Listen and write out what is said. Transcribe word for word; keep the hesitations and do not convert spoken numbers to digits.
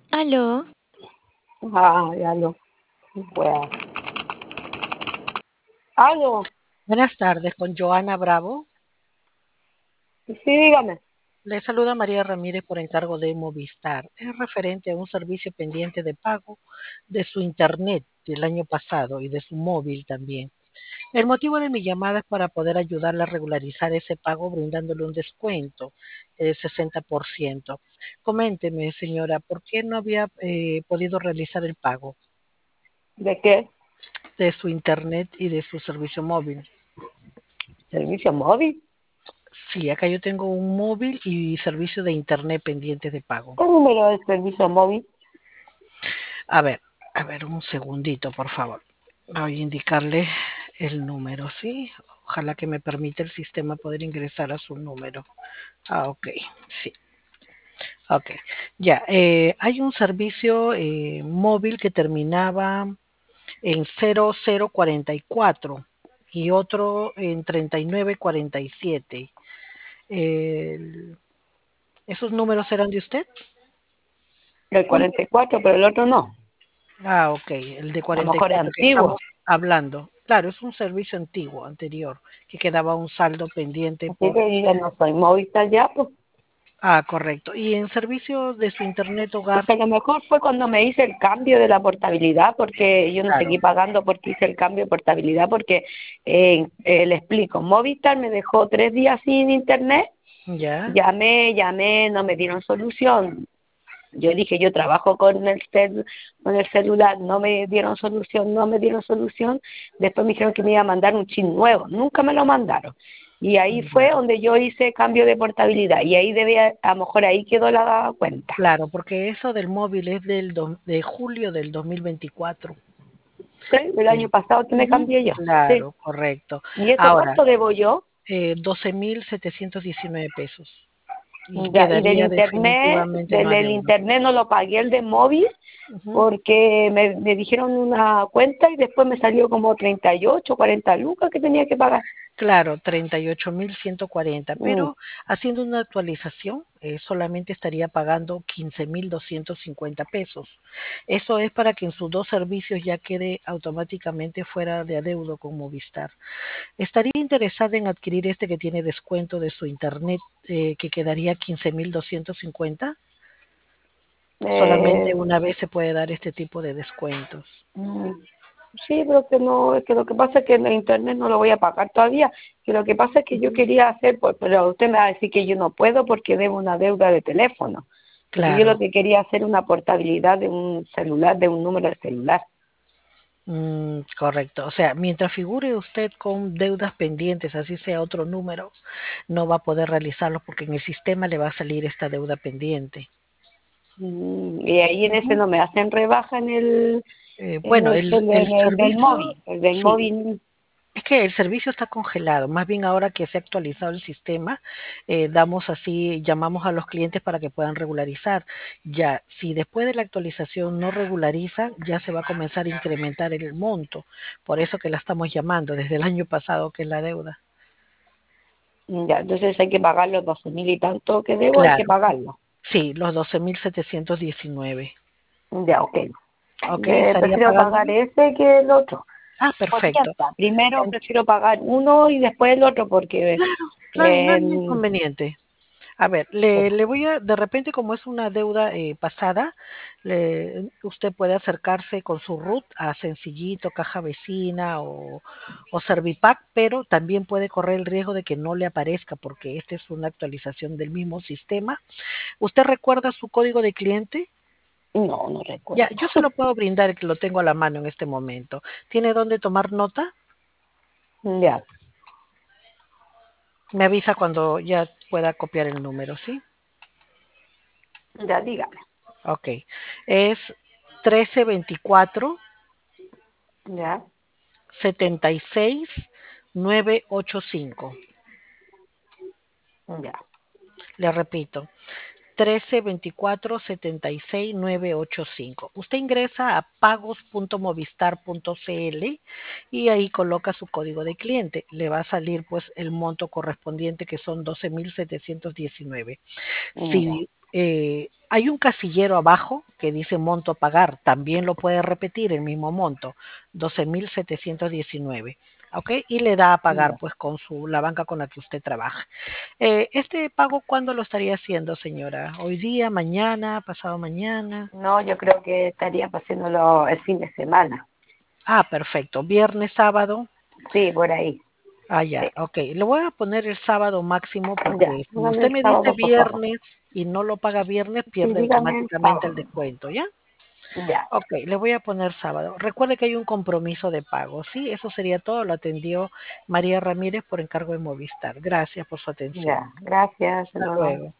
Aló, Ah, ya lo. Bueno. Algo. Buenas tardes, con Joana Bravo. Sí, dígame. Le saluda María Ramírez por encargo de Movistar. Es referente a un servicio pendiente de pago de su internet del año pasado y de su móvil también. El motivo de mi llamada es para poder ayudarle a regularizar ese pago brindándole un descuento del sesenta por ciento. Coménteme, señora, ¿por qué no había eh, podido realizar el pago ¿De qué? de su internet y de su servicio móvil? ¿Servicio móvil? Sí, acá yo tengo un móvil y servicio de internet pendientes de pago. ¿Qué número es servicio móvil? A ver, a ver, un segundito, por favor. Voy a indicarle el número, ¿sí? Ojalá que me permita el sistema poder ingresar a su número. Ah, ok, sí. Ok, ya. Eh, hay un servicio eh, móvil que terminaba en cero cero cuarenta y cuatro y otro en treinta y nueve cuarenta y siete. El- ¿Esos números eran de usted? El ¿Cuál? cuarenta y cuatro, pero el otro no. Ah, ok, el de A lo cuarenta y mejor es cuatro que estamos antiguo. hablando. Claro, es un servicio antiguo, anterior, que quedaba un saldo pendiente Así por... que yo ya no soy Movistar ya, pues. Ah, correcto. ¿Y en servicio de su internet hogar? Pues a lo mejor fue cuando me hice el cambio de la portabilidad, porque yo no Claro, seguí pagando porque hice el cambio de portabilidad, porque eh, eh, le explico, Movistar me dejó tres días sin internet, ya, llamé, llamé, no me dieron solución. Yo dije, yo trabajo con el, cel, con el celular, no me dieron solución, no me dieron solución. Después me dijeron que me iba a mandar un chip nuevo, nunca me lo mandaron. Y ahí fue ya. donde yo hice cambio de portabilidad. Y ahí debía, a lo mejor ahí quedó la cuenta. Claro, porque eso del móvil es del do- de julio del dos mil veinticuatro. Sí, el año El- pasado que me Ujú, cambié yo. Sí. claro, correcto. ¿Y eso Ahora, cuánto debo yo? eh, doce mil setecientos diecinueve pesos. Y Ya, y del quedaría internet, definitivamente en del, del adeudo. internet no lo pagué el de móvil Ujú. porque me, me dijeron una cuenta y después me salió como treinta y ocho, cuarenta lucas que tenía que pagar. Claro, treinta y ocho mil ciento cuarenta, Mm, pero haciendo una actualización eh, solamente estaría pagando quince mil doscientos cincuenta pesos. Eso es para que en sus dos servicios ya quede automáticamente fuera de adeudo con Movistar. ¿Estaría interesada en adquirir este que tiene descuento de su internet eh, que quedaría quince mil doscientos cincuenta? eh, Solamente una vez se puede dar este tipo de descuentos. mm, sí, pero que no, es que lo que pasa es que en el internet no lo voy a pagar todavía, que lo que pasa es que yo Ujú. quería hacer, pues, pero usted me va a decir que yo no puedo porque debo una deuda de teléfono, porque yo lo Claro. que quería hacer una portabilidad de un celular, de un número de celular. Mm, correcto. O sea, mientras figure usted con deudas pendientes, así sea otro número, no va a poder realizarlo porque en el sistema le va a salir esta deuda pendiente. Mm, y ahí en ese Ujú. no me hacen rebaja en el, Eh, en bueno, el, el, cel- el en el del servicio, móvil, el del sí, móvil. es que el servicio está congelado. Más bien ahora que se ha actualizado el sistema, eh, damos así, llamamos a los clientes para que puedan regularizar. Ya, si después de la actualización no regularizan, ya se va a comenzar a incrementar el monto. Por eso que la estamos llamando desde el año pasado, que es la deuda. Ya, entonces hay que pagar los doce mil y tanto que debo, hay que Claro. pagarlo. Sí, los doce mil setecientos diecinueve. Ya, ok. Ok, Me estaría prefiero pagar pagándolo. ese que el otro. Ah, Por perfecto. mientras, primero En- prefiero pagar uno y después el otro porque claro, claro, no hay eh, inconveniente. A ver, le, le voy a, de repente como es una deuda eh, pasada, le- usted puede acercarse con su RUT a Sencillito, Caja Vecina o, o Servipack, pero también puede correr el riesgo de que no le aparezca porque esta es una actualización del mismo sistema. ¿Usted recuerda su código de cliente? no, no Ya, recuerdo. yo se lo puedo brindar que lo tengo a la mano en este momento. ¿Tiene dónde tomar nota? Ya, Me avisa cuando ya pueda copiar el número, ¿sí? ya, dígame. Ok. Es trece veinticuatro Ya, setenta y seis nueve ochenta y cinco. ya. Le repito, trece veinticuatro setenta y seis nueve ochenta y cinco. Usted ingresa a pagos punto movistar punto cl y ahí coloca su código de cliente. Le va a salir pues el monto correspondiente que son doce mil setecientos diecinueve. Ya. Si eh, hay un casillero abajo que dice monto a pagar, también lo puede repetir el mismo monto, doce mil setecientos diecinueve. ¿Ok? Y le da a pagar Ya. pues con su, la banca con la que usted trabaja. Eh, ¿Este pago cuándo lo estaría haciendo, señora? ¿Hoy día, mañana, pasado mañana? No, yo creo que estaría haciéndolo el fin de semana. Ah, perfecto. Viernes, sábado. Sí, por ahí. Ah, Sí. ya, ok. Le voy a poner el sábado máximo Ya, porque si póngame usted el me dice sábado, por favor. viernes y no lo paga viernes, Sí, pierde dígame el automáticamente el sábado. descuento, ¿ya? Ya, Ok, le voy a poner sábado. Recuerde que hay un compromiso de pago, ¿sí? Eso sería todo. Lo atendió María Ramírez por encargo de Movistar. Gracias por su atención. ya. Gracias, hasta Hasta luego. luego.